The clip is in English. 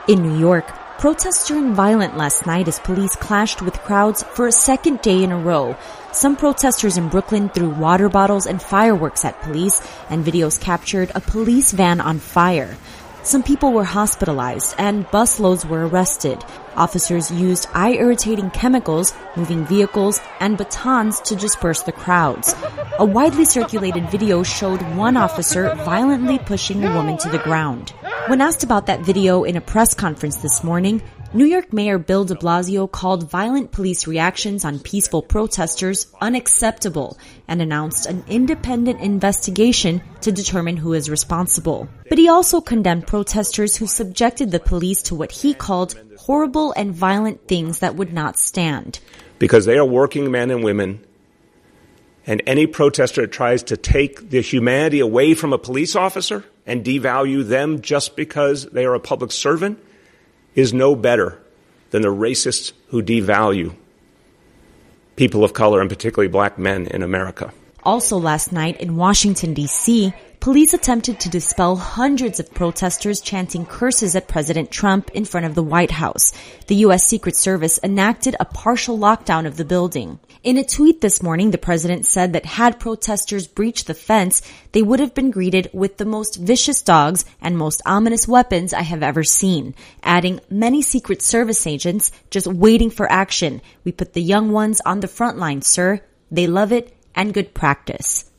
In New York, protests turned violent last night as police clashed with crowds for a second day in a row. Some protesters in Brooklyn threw water bottles and fireworks at police, and videos captured a police van on fire. Some people were hospitalized and busloads were arrested. Officers used eye-irritating chemicals, moving vehicles, and batons to disperse the crowds. A widely circulated video showed one officer violently pushing a woman to the ground. When asked about that video in a press conference this morning, New York Mayor Bill de Blasio called violent police reactions on peaceful protesters unacceptable and announced an independent investigation to determine who is responsible. But he also condemned protesters who subjected the police to what he called horrible and violent things that would not stand. Because they are working men and women, and any protester that tries to take the humanity away from a police officer and devalue them just because they are a public servant is no better than the racists who devalue people of color, and particularly black men in America. Also last night in Washington, D.C., police attempted to dispel hundreds of protesters chanting curses at President Trump in front of the White House. The U.S. Secret Service enacted a partial lockdown of the building. In a tweet this morning, the president said that had protesters breached the fence, they would have been greeted with the most vicious dogs and most ominous weapons I have ever seen, adding many Secret Service agents just waiting for action. We put the young ones on the front line, sir. They love it and good practice.